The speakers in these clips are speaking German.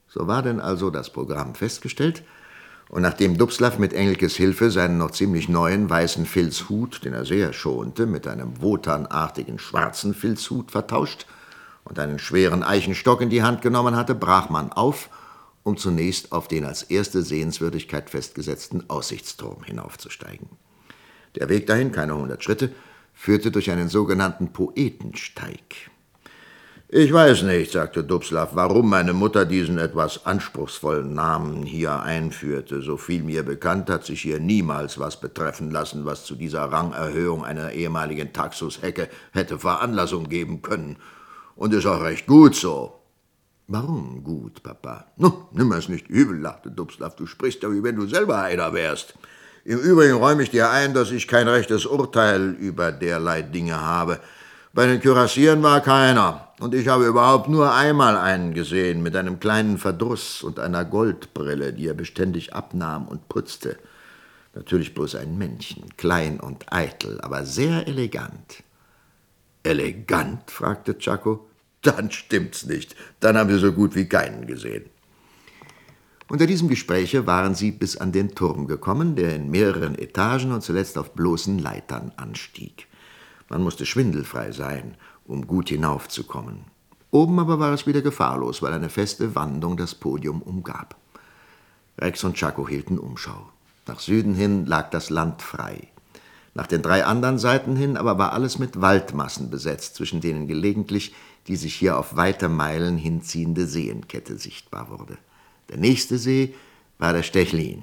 So war denn also das Programm festgestellt, und nachdem Dubslav mit Engelkes Hilfe seinen noch ziemlich neuen weißen Filzhut, den er sehr schonte, mit einem wotanartigen schwarzen Filzhut vertauscht und einen schweren Eichenstock in die Hand genommen hatte, brach man auf, um zunächst auf den als erste Sehenswürdigkeit festgesetzten Aussichtsturm hinaufzusteigen. Der Weg dahin, keine 100 Schritte, führte durch einen sogenannten Poetensteig. »Ich weiß nicht«, sagte Dubslav, »warum meine Mutter diesen etwas anspruchsvollen Namen hier einführte. So viel mir bekannt, hat sich hier niemals was betreffen lassen, was zu dieser Rangerhöhung einer ehemaligen Taxushecke hätte Veranlassung geben können. Und ist auch recht gut so.« »Warum gut, Papa?« »Nimm es nicht übel«, lachte Dubslav, »du sprichst ja, wie wenn du selber einer wärst. Im Übrigen räume ich dir ein, dass ich kein rechtes Urteil über derlei Dinge habe. Bei den Kürassieren war keiner, und ich habe überhaupt nur einmal einen gesehen, mit einem kleinen Verdruss und einer Goldbrille, die er beständig abnahm und putzte. Natürlich bloß ein Männchen, klein und eitel, aber sehr elegant.« »Elegant?« fragte Czako. »Dann stimmt's nicht. Dann haben wir so gut wie keinen gesehen.« Unter diesem Gespräche waren sie bis an den Turm gekommen, der in mehreren Etagen und zuletzt auf bloßen Leitern anstieg. Man musste schwindelfrei sein, um gut hinaufzukommen. Oben aber war es wieder gefahrlos, weil eine feste Wandung das Podium umgab. Rex und Czako hielten Umschau. Nach Süden hin lag das Land frei. Nach den 3 anderen Seiten hin aber war alles mit Waldmassen besetzt, zwischen denen gelegentlich die sich hier auf weite Meilen hinziehende Seenkette sichtbar wurde. Der nächste See war der Stechlin.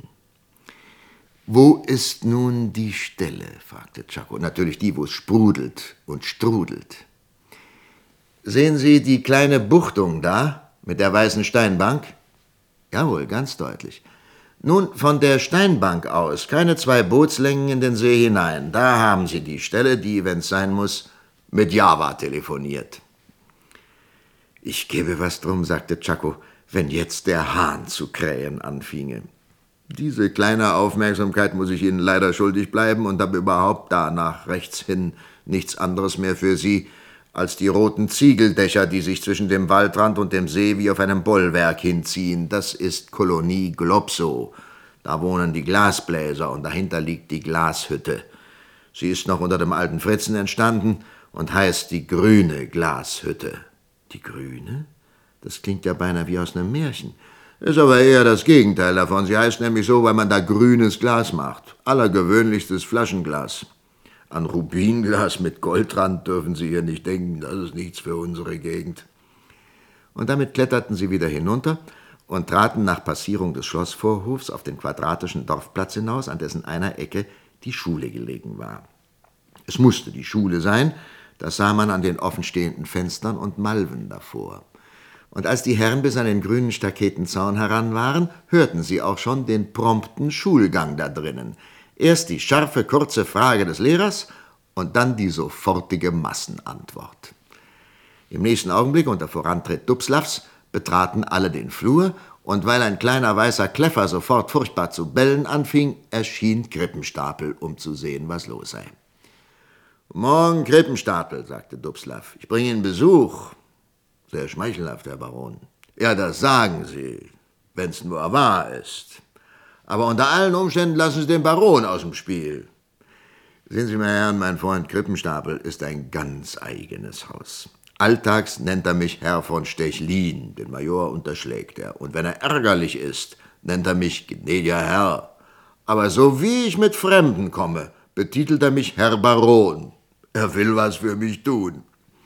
»Wo ist nun die Stelle?« fragte Czako. »Natürlich die, wo es sprudelt und strudelt.« »Sehen Sie die kleine Buchtung da, mit der weißen Steinbank?« »Jawohl, ganz deutlich.« »Nun, von der Steinbank aus, keine 2 Bootslängen in den See hinein. Da haben Sie die Stelle, die, wenn es sein muss, mit Java telefoniert.« »Ich gäbe was drum«, sagte Czako, »wenn jetzt der Hahn zu krähen anfinge. Diese kleine Aufmerksamkeit muss ich Ihnen leider schuldig bleiben und habe überhaupt da nach rechts hin nichts anderes mehr für Sie als die roten Ziegeldächer, die sich zwischen dem Waldrand und dem See wie auf einem Bollwerk hinziehen. Das ist Kolonie Globsow. Da wohnen die Glasbläser und dahinter liegt die Glashütte. Sie ist noch unter dem alten Fritzen entstanden und heißt die grüne Glashütte.« »Die grüne? Das klingt ja beinahe wie aus einem Märchen.« »Ist aber eher das Gegenteil davon. Sie heißt nämlich so, weil man da grünes Glas macht. Allergewöhnlichstes Flaschenglas. An Rubinglas mit Goldrand dürfen Sie hier nicht denken. Das ist nichts für unsere Gegend.« Und damit kletterten sie wieder hinunter und traten nach Passierung des Schlossvorhofs auf den quadratischen Dorfplatz hinaus, an dessen einer Ecke die Schule gelegen war. Es musste die Schule sein, das sah man an den offenstehenden Fenstern und Malven davor. Und als die Herren bis an den grünen Staketenzaun heran waren, hörten sie auch schon den prompten Schulgang da drinnen. Erst die scharfe, kurze Frage des Lehrers und dann die sofortige Massenantwort. Im nächsten Augenblick, unter Vorantritt Dubslavs, betraten alle den Flur, und weil ein kleiner weißer Kläffer sofort furchtbar zu bellen anfing, erschien Krippenstapel, um zu sehen, was los sei. »Morgen, Krippenstapel«, sagte Dubslav, »ich bringe Ihnen Besuch.« »Sehr schmeichelhaft, Herr Baron.« »Ja, das sagen Sie, wenn's nur wahr ist. Aber unter allen Umständen lassen Sie den Baron aus dem Spiel. Sehen Sie, meine Herren, mein Freund Krippenstapel ist ein ganz eigenes Haus. Alltags nennt er mich Herr von Stechlin, den Major unterschlägt er. Und wenn er ärgerlich ist, nennt er mich gnädiger Herr. Aber so wie ich mit Fremden komme, betitelt er mich Herr Baron. Er will was für mich tun.«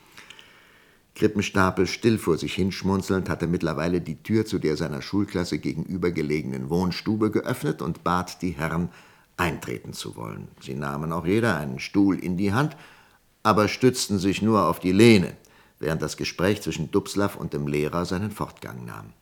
Krippenstapel, still vor sich hinschmunzelnd, hatte mittlerweile die Tür zu der seiner Schulklasse gegenübergelegenen Wohnstube geöffnet und bat die Herren, eintreten zu wollen. Sie nahmen auch jeder einen Stuhl in die Hand, aber stützten sich nur auf die Lehne, während das Gespräch zwischen Dubslav und dem Lehrer seinen Fortgang nahm.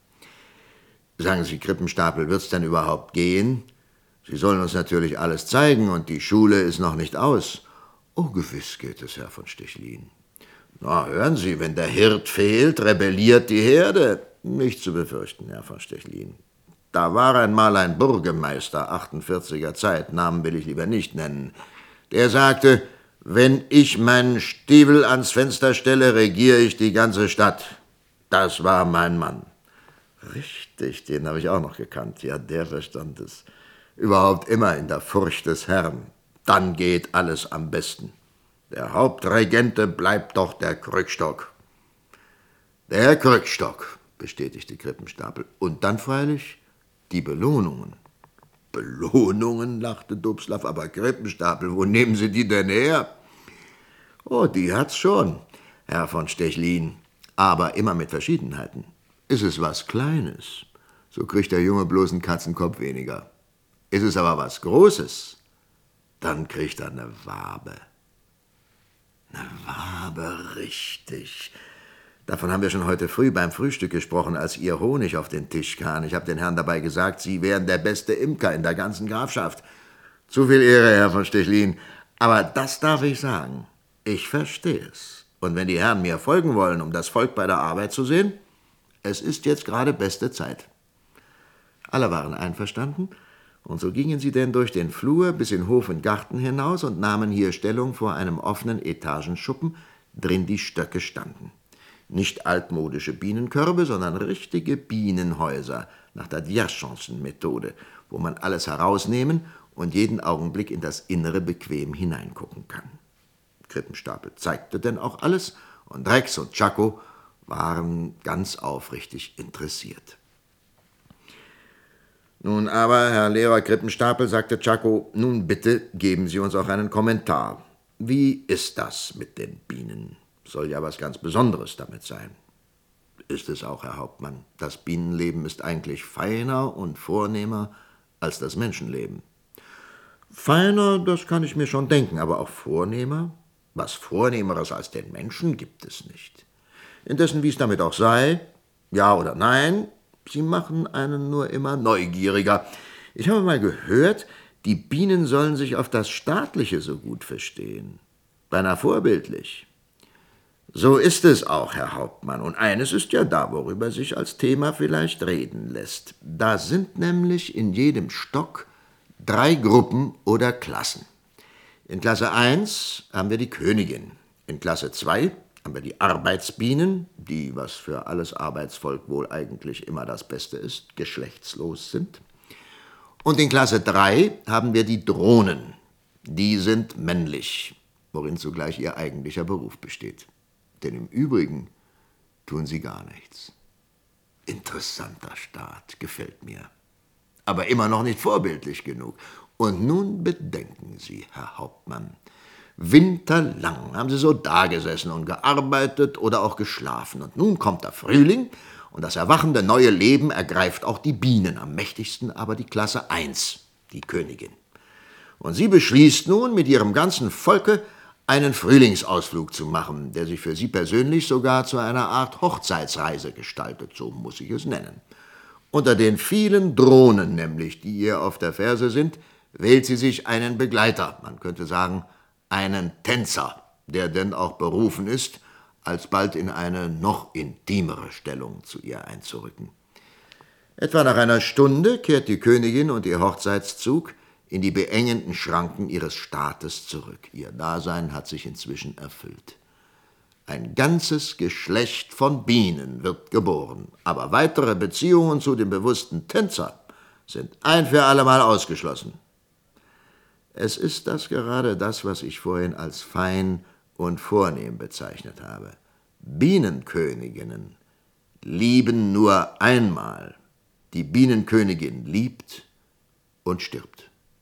»Sagen Sie, Krippenstapel, wird's denn überhaupt gehen? Sie sollen uns natürlich alles zeigen und die Schule ist noch nicht aus.« »Oh, gewiss geht es, Herr von Stechlin.« »Na, hören Sie, wenn der Hirt fehlt, rebelliert die Herde.« »Nicht zu befürchten, Herr von Stechlin. Da war einmal ein Bürgermeister 48er Zeit, Namen will ich lieber nicht nennen, der sagte, wenn ich meinen Stiefel ans Fenster stelle, regiere ich die ganze Stadt. Das war mein Mann. Richtig, den habe ich auch noch gekannt. Ja, der verstand es. Überhaupt immer in der Furcht des Herrn. Dann geht alles am besten. Der Hauptregente bleibt doch der Krückstock. Der Krückstock, bestätigte Krippenstapel. Und dann freilich die Belohnungen. Belohnungen, lachte Dubslav, aber Krippenstapel, wo nehmen Sie die denn her? Oh, die hat's schon, Herr von Stechlin, aber immer mit Verschiedenheiten. Ist es was Kleines, so kriegt der Junge bloß einen Katzenkopf weniger. Ist es aber was Großes, dann kriegt er eine Wabe. Eine Wabe, richtig. Davon haben wir schon heute früh beim Frühstück gesprochen, als Ihr Honig auf den Tisch kam. Ich habe den Herrn dabei gesagt, Sie wären der beste Imker in der ganzen Grafschaft. Zu viel Ehre, Herr von Stechlin. Aber das darf ich sagen. Ich verstehe es. Und wenn die Herren mir folgen wollen, um das Volk bei der Arbeit zu sehen, es ist jetzt gerade beste Zeit. Alle waren einverstanden, und so gingen sie denn durch den Flur bis in Hof und Garten hinaus und nahmen hier Stellung vor einem offenen Etagenschuppen, drin die Stöcke standen. Nicht altmodische Bienenkörbe, sondern richtige Bienenhäuser nach der Dierchanson-Methode, wo man alles herausnehmen und jeden Augenblick in das Innere bequem hineingucken kann. Krippenstapel zeigte denn auch alles, und Rex und Czako waren ganz aufrichtig interessiert. Nun aber, Herr Lehrer Krippenstapel, sagte Czako, nun bitte geben Sie uns auch einen Kommentar. Wie ist das mit den Bienen? Soll ja was ganz Besonderes damit sein. Ist es auch, Herr Hauptmann. Das Bienenleben ist eigentlich feiner und vornehmer als das Menschenleben. Feiner, das kann ich mir schon denken, aber auch vornehmer? Was Vornehmeres als den Menschen gibt es nicht. Indessen, wie es damit auch sei, ja oder nein, sie machen einen nur immer neugieriger. Ich habe mal gehört, die Bienen sollen sich auf das Staatliche so gut verstehen. Beinahe vorbildlich. So ist es auch, Herr Hauptmann. Und eines ist ja da, worüber sich als Thema vielleicht reden lässt. Da sind nämlich in jedem Stock 3 Gruppen oder Klassen. In Klasse 1 haben wir die Königin. In Klasse 2 haben wir die Arbeitsbienen, die, was für alles Arbeitsvolk wohl eigentlich immer das Beste ist, geschlechtslos sind. Und in Klasse 3 haben wir die Drohnen. Die sind männlich, worin zugleich ihr eigentlicher Beruf besteht. Denn im Übrigen tun sie gar nichts. Interessanter Staat, gefällt mir. Aber immer noch nicht vorbildlich genug. Und nun bedenken Sie, Herr Hauptmann, winterlang haben Sie so dagesessen und gearbeitet oder auch geschlafen. Und nun kommt der Frühling und das erwachende neue Leben ergreift auch die Bienen, am mächtigsten aber die Klasse 1, die Königin. Und sie beschließt nun mit ihrem ganzen Volke einen Frühlingsausflug zu machen, der sich für sie persönlich sogar zu einer Art Hochzeitsreise gestaltet, so muss ich es nennen. Unter den vielen Drohnen nämlich, die ihr auf der Ferse sind, wählt sie sich einen Begleiter, man könnte sagen, einen Tänzer, der denn auch berufen ist, alsbald in eine noch intimere Stellung zu ihr einzurücken. Etwa nach einer Stunde kehrt die Königin und ihr Hochzeitszug in die beengenden Schranken ihres Staates zurück. Ihr Dasein hat sich inzwischen erfüllt. Ein ganzes Geschlecht von Bienen wird geboren, aber weitere Beziehungen zu dem bewussten Tänzer sind ein für allemal ausgeschlossen. Es ist gerade das, was ich vorhin als fein und vornehm bezeichnet habe. Bienenköniginnen lieben nur einmal. Die Bienenkönigin liebt und stirbt.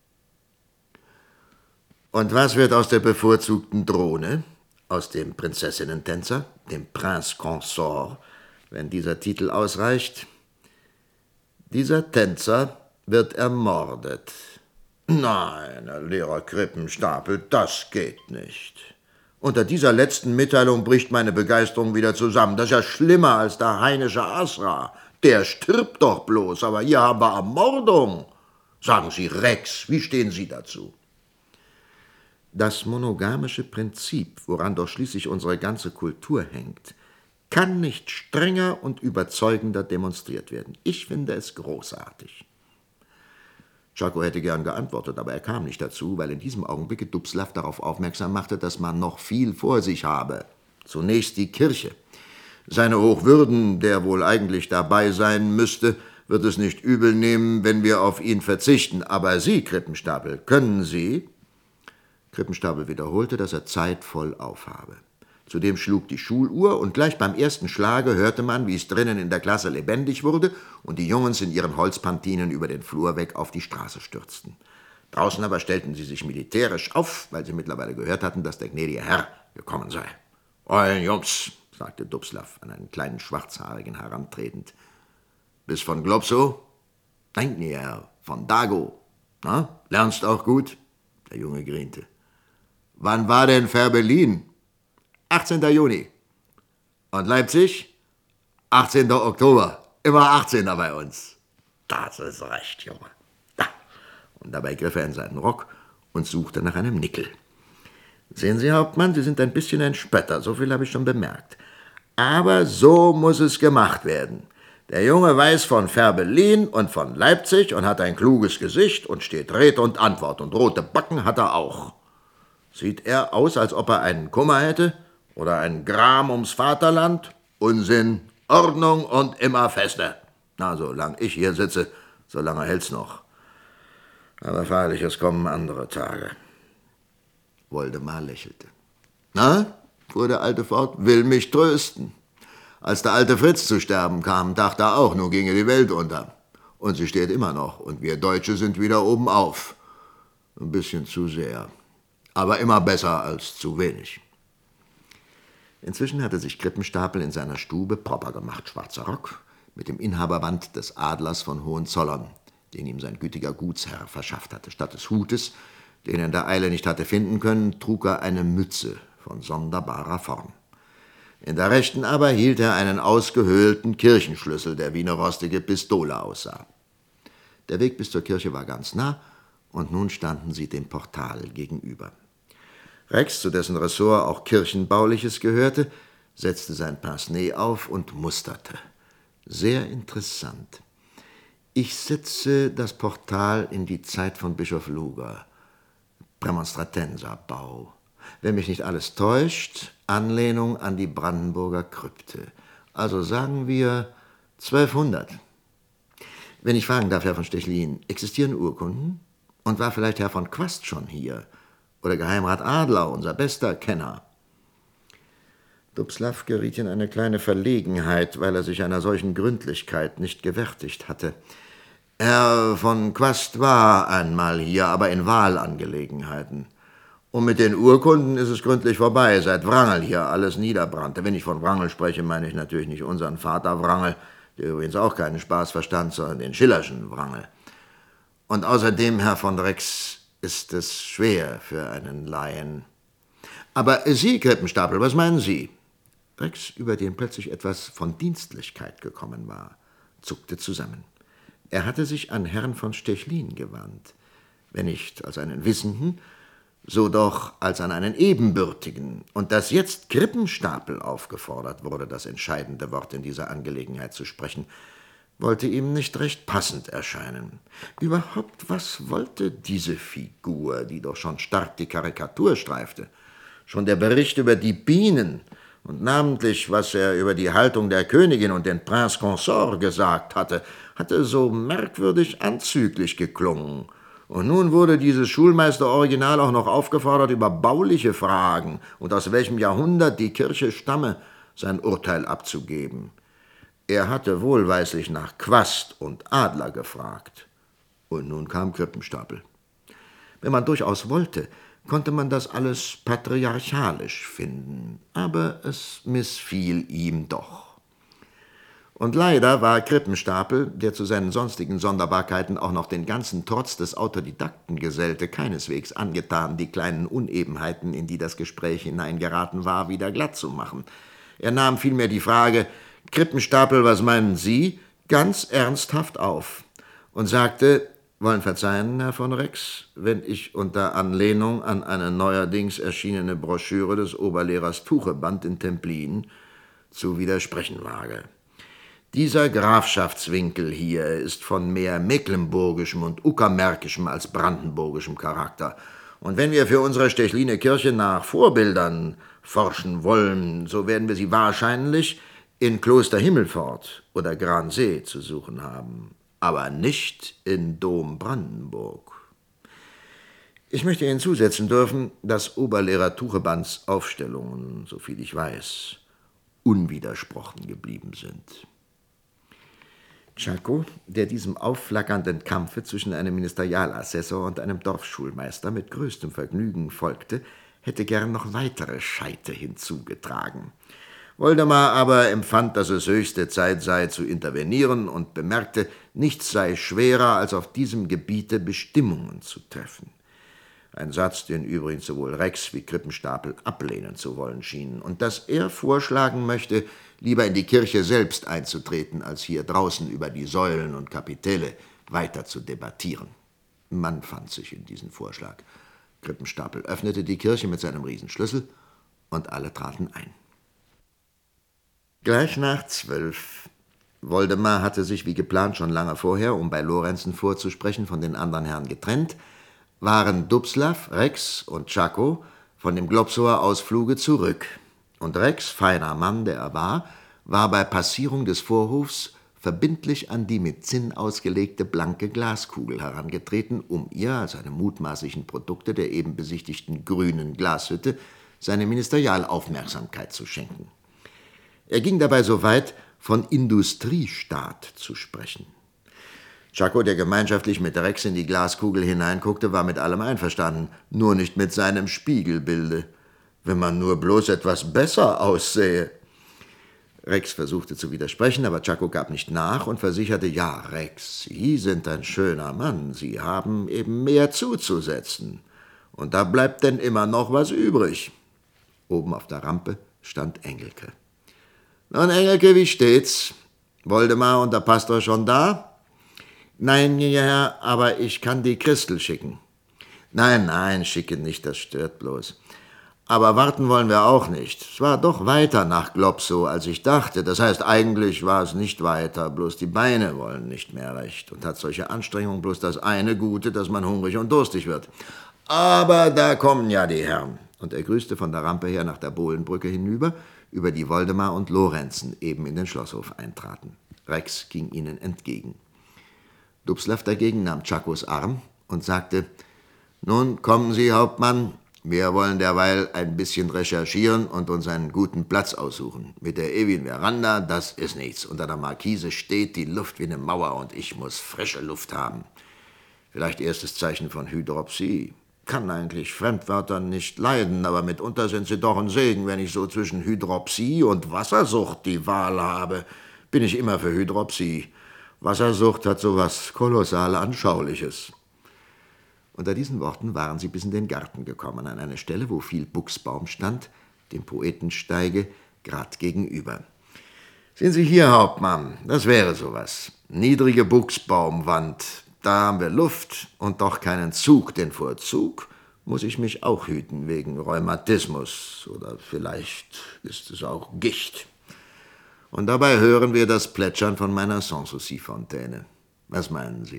Und was wird aus der bevorzugten Drohne, aus dem Prinzessinnentänzer, dem Prince Consort, wenn dieser Titel ausreicht? Dieser Tänzer wird ermordet. Nein, Herr Lehrer Krippenstapel, das geht nicht. Unter dieser letzten Mitteilung bricht meine Begeisterung wieder zusammen. Das ist ja schlimmer als der heinische Asra. Der stirbt doch bloß, aber hier haben wir Ermordung. Sagen Sie, Rex, wie stehen Sie dazu? Das monogamische Prinzip, woran doch schließlich unsere ganze Kultur hängt, kann nicht strenger und überzeugender demonstriert werden. Ich finde es großartig. Czako hätte gern geantwortet, aber er kam nicht dazu, weil in diesem Augenblick Dubslav darauf aufmerksam machte, dass man noch viel vor sich habe. Zunächst die Kirche. Seine Hochwürden, der wohl eigentlich dabei sein müsste, wird es nicht übel nehmen, wenn wir auf ihn verzichten. Aber Sie, Krippenstapel, können Sie?« Krippenstapel wiederholte, dass er Zeit voll aufhabe. Zudem schlug die Schuluhr, und gleich beim ersten Schlage hörte man, wie es drinnen in der Klasse lebendig wurde und die Jungens in ihren Holzpantinen über den Flur weg auf die Straße stürzten. Draußen aber stellten sie sich militärisch auf, weil sie mittlerweile gehört hatten, dass der gnädige Herr gekommen sei. »Eulen Jungs«, sagte Dubslav an einen kleinen Schwarzhaarigen herantretend. »Bist von Globsow?« »Nein, Herr, von Dago.« »Na, lernst auch gut?« Der Junge grinste. »Wann war denn Fehrbellin?« »18. Juni.« »Und Leipzig?« »18. Oktober. Immer 18er bei uns.« »Das ist recht, Junge.« Da. Und dabei griff er in seinen Rock und suchte nach einem Nickel. »Sehen Sie, Hauptmann, Sie sind ein bisschen ein Spötter, so viel habe ich schon bemerkt. Aber so muss es gemacht werden. Der Junge weiß von Fehrbellin und von Leipzig und hat ein kluges Gesicht und steht Rede und Antwort, und rote Backen hat er auch. Sieht er aus, als ob er einen Kummer hätte oder einen Gram ums Vaterland? Unsinn, Ordnung und immer feste. Na, solange ich hier sitze, solange hält's noch. Aber freilich, es kommen andere Tage.« Woldemar lächelte. »Na«, fuhr der Alte fort, »will mich trösten. Als der alte Fritz zu sterben kam, dachte er auch, nun ginge die Welt unter. Und sie steht immer noch, und wir Deutsche sind wieder oben auf. Ein bisschen zu sehr, aber immer besser als zu wenig.« Inzwischen hatte sich Krippenstapel in seiner Stube proper gemacht, schwarzer Rock, mit dem Inhaberband des Adlers von Hohenzollern, den ihm sein gütiger Gutsherr verschafft hatte. Statt des Hutes, den er in der Eile nicht hatte finden können, trug er eine Mütze von sonderbarer Form. In der rechten aber hielt er einen ausgehöhlten Kirchenschlüssel, der wie eine rostige Pistole aussah. Der Weg bis zur Kirche war ganz nah, und nun standen sie dem Portal gegenüber. Rex, zu dessen Ressort auch Kirchenbauliches gehörte, setzte sein Pince-Nez auf und musterte. Sehr interessant. Ich setze das Portal in die Zeit von Bischof Luger. Prämonstratenserbau. Wenn mich nicht alles täuscht, Anlehnung an die Brandenburger Krypte. Also sagen wir 1200. Wenn ich fragen darf, Herr von Stechlin, existieren Urkunden? Und war vielleicht Herr von Quast schon hier? Oder Geheimrat Adler, unser bester Kenner? Dubslav geriet in eine kleine Verlegenheit, weil er sich einer solchen Gründlichkeit nicht gewärtigt hatte. Herr von Quast war einmal hier, aber in Wahlangelegenheiten. Und mit den Urkunden ist es gründlich vorbei, seit Wrangel hier alles niederbrannte. Wenn ich von Wrangel spreche, meine ich natürlich nicht unseren Vater Wrangel, der übrigens auch keinen Spaß verstand, sondern den Schillerschen Wrangel. Und außerdem, Herr von Rex, ist es schwer für einen Laien. Aber Sie, Krippenstapel, was meinen Sie? Rex, über den plötzlich etwas von Dienstlichkeit gekommen war, zuckte zusammen. Er hatte sich an Herrn von Stechlin gewandt, wenn nicht als einen Wissenden, so doch als an einen Ebenbürtigen, und dass jetzt Krippenstapel aufgefordert wurde, das entscheidende Wort in dieser Angelegenheit zu sprechen, wollte ihm nicht recht passend erscheinen. Überhaupt, was wollte diese Figur, die doch schon stark die Karikatur streifte? Schon der Bericht über die Bienen und namentlich, was er über die Haltung der Königin und den Prince Consort gesagt hatte so merkwürdig anzüglich geklungen. Und nun wurde dieses Schulmeister-Original auch noch aufgefordert, über bauliche Fragen und aus welchem Jahrhundert die Kirche stamme, sein Urteil abzugeben. Er hatte wohlweislich nach Quast und Adler gefragt. Und nun kam Krippenstapel. Wenn man durchaus wollte, konnte man das alles patriarchalisch finden, aber es missfiel ihm doch. Und leider war Krippenstapel, der zu seinen sonstigen Sonderbarkeiten auch noch den ganzen Trotz des Autodidakten gesellte, keineswegs angetan, die kleinen Unebenheiten, in die das Gespräch hineingeraten war, wieder glatt zu machen. Er nahm vielmehr die Frage, »Krippenstapel, was meinen Sie?« ganz ernsthaft auf und sagte, »Wollen verzeihen, Herr von Rex, wenn ich unter Anlehnung an eine neuerdings erschienene Broschüre des Oberlehrers Tucheband in Templin zu widersprechen wage. Dieser Grafschaftswinkel hier ist von mehr mecklenburgischem und uckermärkischem als brandenburgischem Charakter. Und wenn wir für unsere Stechliner Kirche nach Vorbildern forschen wollen, so werden wir sie wahrscheinlich in Kloster Himmelpfort oder Gransee zu suchen haben, aber nicht in Dom Brandenburg. Ich möchte hinzusetzen dürfen, dass Oberlehrer Tuchebands Aufstellungen, soviel ich weiß, unwidersprochen geblieben sind. Czako, der diesem aufflackernden Kampfe zwischen einem Ministerialassessor und einem Dorfschulmeister mit größtem Vergnügen folgte, hätte gern noch weitere Scheite hinzugetragen. Woldemar aber empfand, dass es höchste Zeit sei, zu intervenieren und bemerkte, nichts sei schwerer, als auf diesem Gebiete Bestimmungen zu treffen. Ein Satz, den übrigens sowohl Rex wie Krippenstapel ablehnen zu wollen schienen, und dass er vorschlagen möchte, lieber in die Kirche selbst einzutreten, als hier draußen über die Säulen und Kapitelle weiter zu debattieren. Man fand sich in diesen Vorschlag. Krippenstapel öffnete die Kirche mit seinem Riesenschlüssel, und alle traten ein. Gleich nach 12. Woldemar hatte sich wie geplant schon lange vorher, um bei Lorenzen vorzusprechen, von den anderen Herren getrennt, waren Dubslav, Rex und Czako von dem Globsower Ausfluge zurück. Und Rex, feiner Mann, der er war bei Passierung des Vorhofs verbindlich an die mit Zinn ausgelegte blanke Glaskugel herangetreten, um ihr, als eine mutmaßlichen Produkte der eben besichtigten grünen Glashütte, seine Ministerialaufmerksamkeit zu schenken. Er ging dabei so weit, von Industriestaat zu sprechen. Czako, der gemeinschaftlich mit Rex in die Glaskugel hineinguckte, war mit allem einverstanden, nur nicht mit seinem Spiegelbilde. Wenn man nur bloß etwas besser aussähe. Rex versuchte zu widersprechen, aber Czako gab nicht nach und versicherte, ja, Rex, Sie sind ein schöner Mann, Sie haben eben mehr zuzusetzen. Und da bleibt denn immer noch was übrig. Oben auf der Rampe stand Engelke. »Nun, Engelke, wie steht's? Woldemar und der Pastor schon da?« »Nein, Herr, aber ich kann die Christel schicken.« »Nein, schicke nicht, das stört bloß. Aber warten wollen wir auch nicht. Es war doch weiter nach Globsow, als ich dachte. Das heißt, eigentlich war es nicht weiter, bloß die Beine wollen nicht mehr recht. Und hat solche Anstrengung bloß das eine Gute, dass man hungrig und durstig wird. Aber da kommen ja die Herren.« Und er grüßte von der Rampe her nach der Bohlenbrücke hinüber, über die Woldemar und Lorenzen eben in den Schlosshof eintraten. Rex ging ihnen entgegen. Dubslav dagegen nahm Czakos Arm und sagte, »Nun kommen Sie, Hauptmann, wir wollen derweil ein bisschen recherchieren und uns einen guten Platz aussuchen. Mit der ewigen Veranda, das ist nichts. Unter der Markise steht die Luft wie eine Mauer und ich muss frische Luft haben. Vielleicht erstes Zeichen von Hydropsie. Kann eigentlich Fremdwörter nicht leiden, aber mitunter sind sie doch ein Segen. Wenn ich so zwischen Hydropsie und Wassersucht die Wahl habe, bin ich immer für Hydropsie. Wassersucht hat so was kolossal Anschauliches.« Unter diesen Worten waren sie bis in den Garten gekommen, an eine Stelle, wo viel Buchsbaum stand, dem Poetensteige, grad gegenüber. »Sind Sie hier, Hauptmann? Das wäre sowas. Niedrige Buchsbaumwand, da haben wir Luft und doch keinen Zug, denn vor Zug muss ich mich auch hüten wegen Rheumatismus oder vielleicht ist es auch Gicht. Und dabei hören wir das Plätschern von meiner Sanssouci-Fontäne. Was meinen Sie?«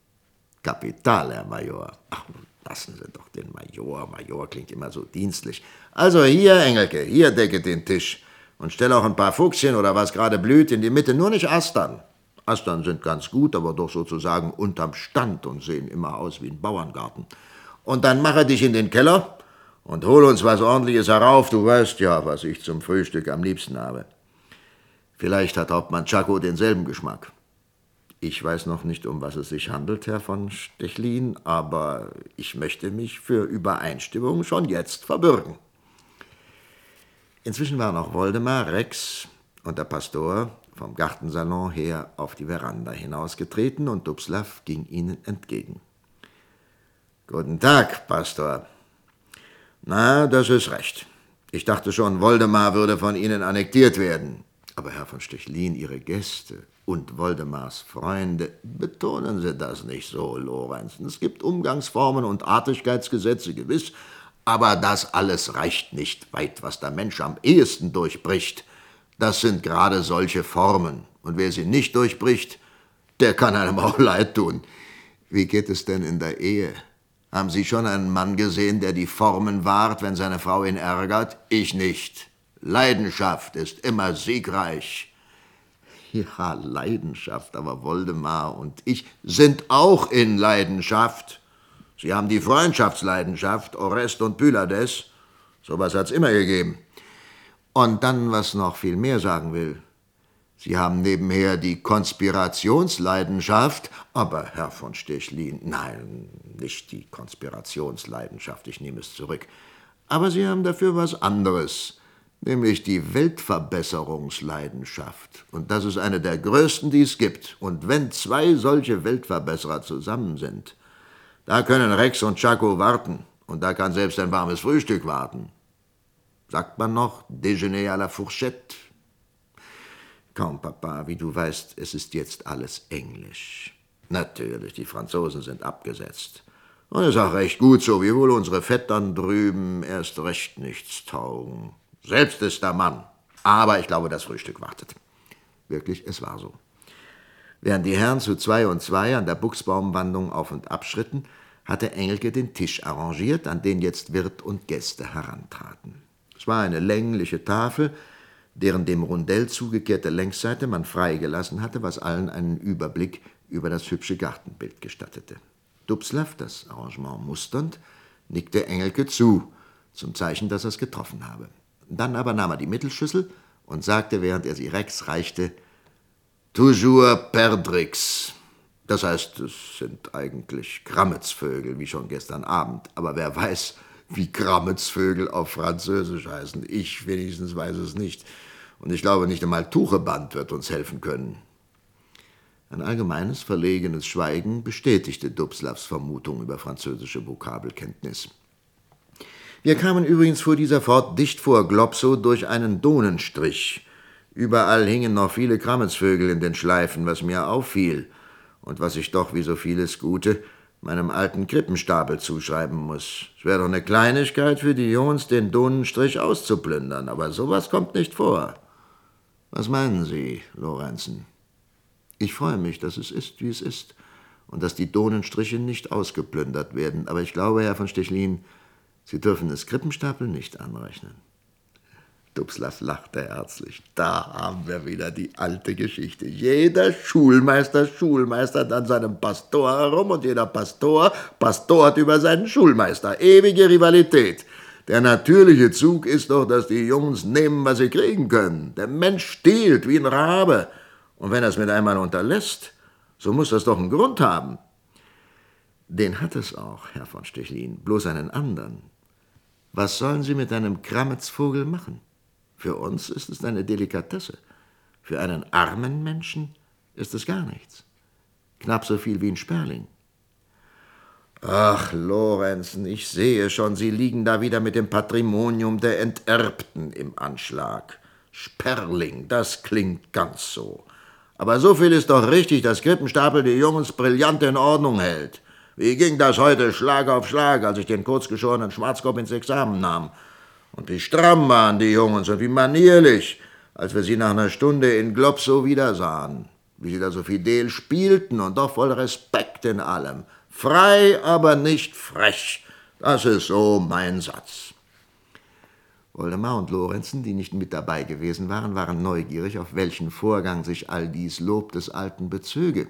»Kapital, Herr Major.« »Ach, lassen Sie doch den Major. Major klingt immer so dienstlich. Also hier, Engelke, hier decke den Tisch. Und stell auch ein paar Fuchschen oder was gerade blüht in die Mitte, nur nicht Astern. Astern sind ganz gut, aber doch sozusagen unterm Stand und sehen immer aus wie ein Bauerngarten. Und dann mache dich in den Keller und hol uns was Ordentliches herauf. Du weißt ja, was ich zum Frühstück am liebsten habe. Vielleicht hat Hauptmann Czako denselben Geschmack. Ich weiß noch nicht, um was es sich handelt, Herr von Stechlin, aber ich möchte mich für Übereinstimmung schon jetzt verbürgen.« Inzwischen waren auch Woldemar, Rex und der Pastor vom Gartensalon her auf die Veranda hinausgetreten und Dubslav ging ihnen entgegen. »Guten Tag, Pastor. Na, das ist recht. Ich dachte schon, Woldemar würde von Ihnen annektiert werden. Aber Herr von Stechlin, Ihre Gäste und Woldemars Freunde, betonen Sie das nicht so, Lorenzen. Es gibt Umgangsformen und Artigkeitsgesetze, gewiss, aber das alles reicht nicht weit. Was der Mensch am ehesten durchbricht, das sind gerade solche Formen. Und wer sie nicht durchbricht, der kann einem auch leid tun. Wie geht es denn in der Ehe? Haben Sie schon einen Mann gesehen, der die Formen wahrt, wenn seine Frau ihn ärgert? Ich nicht. Leidenschaft ist immer siegreich. Ja, Leidenschaft, aber Woldemar und ich sind auch in Leidenschaft. Sie haben die Freundschaftsleidenschaft, Orest und Pylades. Sowas hat's immer gegeben. Und dann, was noch viel mehr sagen will, Sie haben nebenher die Konspirationsleidenschaft, aber Herr von Stechlin, nein, nicht die Konspirationsleidenschaft, ich nehme es zurück. Aber Sie haben dafür was anderes, nämlich die Weltverbesserungsleidenschaft. Und das ist eine der größten, die es gibt. Und wenn zwei solche Weltverbesserer zusammen sind, da können Rex und Chaco warten. Und da kann selbst ein warmes Frühstück warten. Sagt man noch Déjeuner à la Fourchette? Kaum, Papa, wie du weißt, es ist jetzt alles Englisch. Natürlich, die Franzosen sind abgesetzt. Und es ist auch recht gut so, wiewohl unsere Vettern drüben erst recht nichts taugen. Selbst ist der Mann. Aber ich glaube, das Frühstück wartet. Wirklich, es war so. Während die Herren zu 2 und 2 an der Buchsbaumwandung auf und ab schritten, hatte Engelke den Tisch arrangiert, an den jetzt Wirt und Gäste herantraten. Es war eine längliche Tafel, deren dem Rundell zugekehrte Längsseite man freigelassen hatte, was allen einen Überblick über das hübsche Gartenbild gestattete. Dubslav, das Arrangement musternd, nickte Engelke zu, zum Zeichen, dass er es getroffen habe. Dann aber nahm er die Mittelschüssel und sagte, während er sie Rex reichte, »Toujours perdrix«. Das heißt, es sind eigentlich Krammetsvögel, wie schon gestern Abend, aber wer weiß, wie Krammetsvögel auf Französisch heißen. Ich wenigstens weiß es nicht. Und ich glaube, nicht einmal Tucheband wird uns helfen können. Ein allgemeines, verlegenes Schweigen bestätigte Dubslavs Vermutung über französische Vokabelkenntnis. Wir kamen übrigens vor dieser Fort dicht vor Globsow durch einen Dohnenstrich. Überall hingen noch viele Krammetsvögel in den Schleifen, was mir auffiel und was ich doch, wie so vieles Gute, meinem alten Krippenstapel zuschreiben muss. Es wäre doch eine Kleinigkeit für die Jungs, den Dohnenstrich auszuplündern, aber sowas kommt nicht vor. Was meinen Sie, Lorenzen? Ich freue mich, dass es ist, wie es ist, und dass die Dohnenstriche nicht ausgeplündert werden, aber ich glaube, Herr von Stechlin, Sie dürfen es Krippenstapel nicht anrechnen. Dubslav lachte herzlich. Da haben wir wieder die alte Geschichte. Jeder Schulmeister schulmeistert an seinem Pastor herum und jeder Pastor pastort über seinen Schulmeister. Ewige Rivalität. Der natürliche Zug ist doch, dass die Jungs nehmen, was sie kriegen können. Der Mensch stiehlt wie ein Rabe. Und wenn er es mit einmal unterlässt, so muss das doch einen Grund haben. Den hat es auch, Herr von Stechlin, bloß einen anderen. Was sollen Sie mit einem Krammetsvogel machen? Für uns ist es eine Delikatesse. Für einen armen Menschen ist es gar nichts. Knapp so viel wie ein Sperling. Ach, Lorenzen, ich sehe schon, Sie liegen da wieder mit dem Patrimonium der Enterbten im Anschlag. Sperling, das klingt ganz so. Aber so viel ist doch richtig, dass Krippenstapel die Jungs brillant in Ordnung hält. Wie ging das heute Schlag auf Schlag, als ich den kurzgeschorenen Schwarzkopf ins Examen nahm? Und wie stramm waren die Jungs und wie manierlich, als wir sie nach einer Stunde in Globsow wiedersahen. Wie sie da so fidel spielten und doch voll Respekt in allem. Frei, aber nicht frech. Das ist so mein Satz. Woldemar und Lorenzen, die nicht mit dabei gewesen waren, waren neugierig, auf welchen Vorgang sich all dies Lob des Alten bezöge.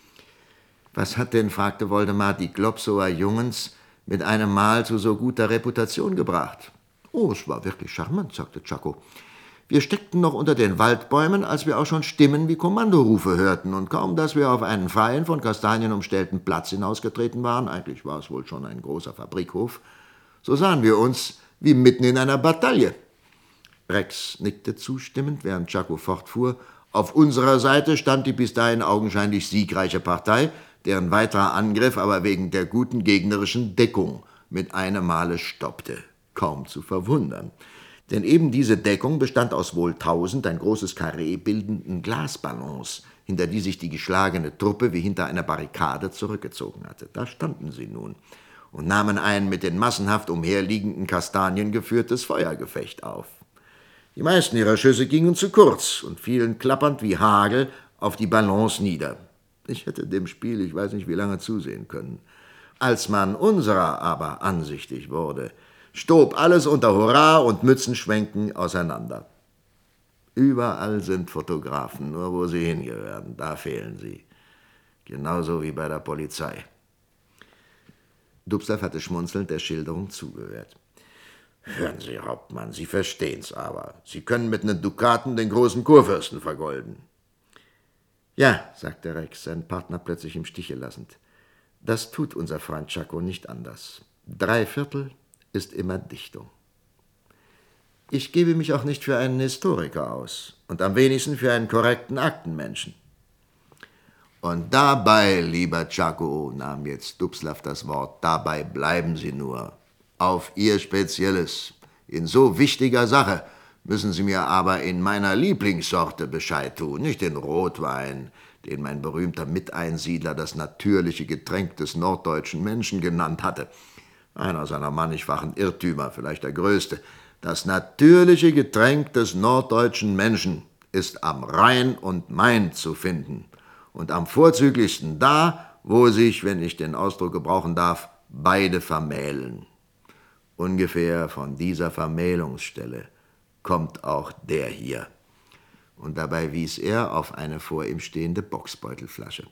Was hat denn, fragte Woldemar, die Globsower Jungens mit einem Mal zu so guter Reputation gebracht? Oh, es war wirklich charmant, sagte Chaco. Wir steckten noch unter den Waldbäumen, als wir auch schon Stimmen wie Kommandorufe hörten, und kaum, dass wir auf einen freien, von Kastanien umstellten Platz hinausgetreten waren, eigentlich war es wohl schon ein großer Fabrikhof, so sahen wir uns wie mitten in einer Bataille. Rex nickte zustimmend, während Chaco fortfuhr. Auf unserer Seite stand die bis dahin augenscheinlich siegreiche Partei, deren weiterer Angriff aber wegen der guten gegnerischen Deckung mit einem Male stoppte. Kaum zu verwundern. Denn eben diese Deckung bestand aus wohl 1000 ein großes Karree bildenden Glasballons, hinter die sich die geschlagene Truppe wie hinter einer Barrikade zurückgezogen hatte. Da standen sie nun und nahmen ein mit den massenhaft umherliegenden Kastanien geführtes Feuergefecht auf. Die meisten ihrer Schüsse gingen zu kurz und fielen klappernd wie Hagel auf die Ballons nieder. Ich hätte dem Spiel, ich weiß nicht wie lange, zusehen können. Als man unserer aber ansichtig wurde, stob alles unter Hurra und Mützenschwenken auseinander. Überall sind Fotografen, nur wo sie hingehören, da fehlen sie. Genauso wie bei der Polizei. Dubslav hatte schmunzelnd der Schilderung zugehört. Hören Sie, Hauptmann, Sie verstehen's aber. Sie können mit nen Dukaten den großen Kurfürsten vergolden. Ja, sagte Rex, seinen Partner plötzlich im Stiche lassend. Das tut unser Freund Czako nicht anders. 3/4 ist immer Dichtung. Ich gebe mich auch nicht für einen Historiker aus und am wenigsten für einen korrekten Aktenmenschen. Und dabei, lieber Czako, nahm jetzt Dubslav das Wort, dabei bleiben Sie nur. Auf Ihr Spezielles. In so wichtiger Sache müssen Sie mir aber in meiner Lieblingssorte Bescheid tun, nicht den Rotwein, den mein berühmter Miteinsiedler das natürliche Getränk des norddeutschen Menschen genannt hatte. Einer seiner mannigfachen Irrtümer, vielleicht der größte. Das natürliche Getränk des norddeutschen Menschen ist am Rhein und Main zu finden. Und am vorzüglichsten da, wo sich, wenn ich den Ausdruck gebrauchen darf, beide vermählen. Ungefähr von dieser Vermählungsstelle kommt auch der hier. Und dabei wies er auf eine vor ihm stehende Bocksbeutelflasche.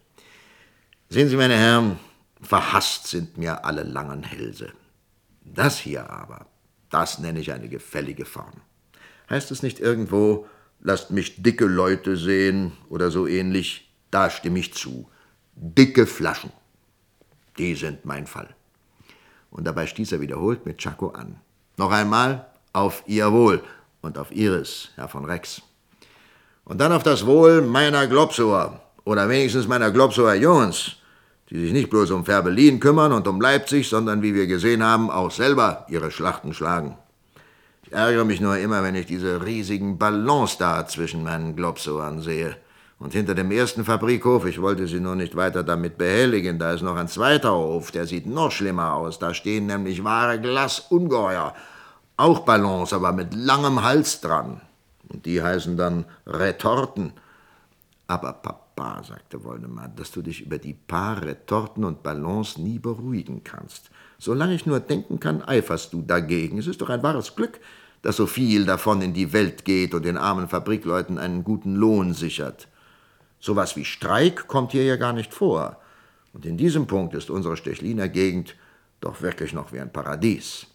Sehen Sie, meine Herren, verhasst sind mir alle langen Hälse. Das hier aber, das nenne ich eine gefällige Form. Heißt es nicht irgendwo, lasst mich dicke Leute sehen oder so ähnlich? Da stimme ich zu. Dicke Flaschen, die sind mein Fall. Und dabei stieß er wiederholt mit Czako an. Noch einmal, auf Ihr Wohl und auf Ihres, Herr von Rex. Und dann auf das Wohl meiner Globsower, oder wenigstens meiner Globsower Jungs, die sich nicht bloß um Färbelin kümmern und um Leipzig, sondern, wie wir gesehen haben, auch selber ihre Schlachten schlagen. Ich ärgere mich nur immer, wenn ich diese riesigen Ballons da zwischen meinen Globsowern sehe. Und hinter dem ersten Fabrikhof, ich wollte Sie nur nicht weiter damit behelligen, da ist noch ein zweiter Hof, der sieht noch schlimmer aus. Da stehen nämlich wahre Glasungeheuer. Auch Ballons, aber mit langem Hals dran. Und die heißen dann Retorten. Aber Papa, sagte Woldemar, dass du dich über die paar Retorten und Ballons nie beruhigen kannst. Solange ich nur denken kann, eiferst du dagegen. Es ist doch ein wahres Glück, dass so viel davon in die Welt geht und den armen Fabrikleuten einen guten Lohn sichert. Sowas wie Streik kommt hier ja gar nicht vor. Und in diesem Punkt ist unsere Stechliner Gegend doch wirklich noch wie ein Paradies.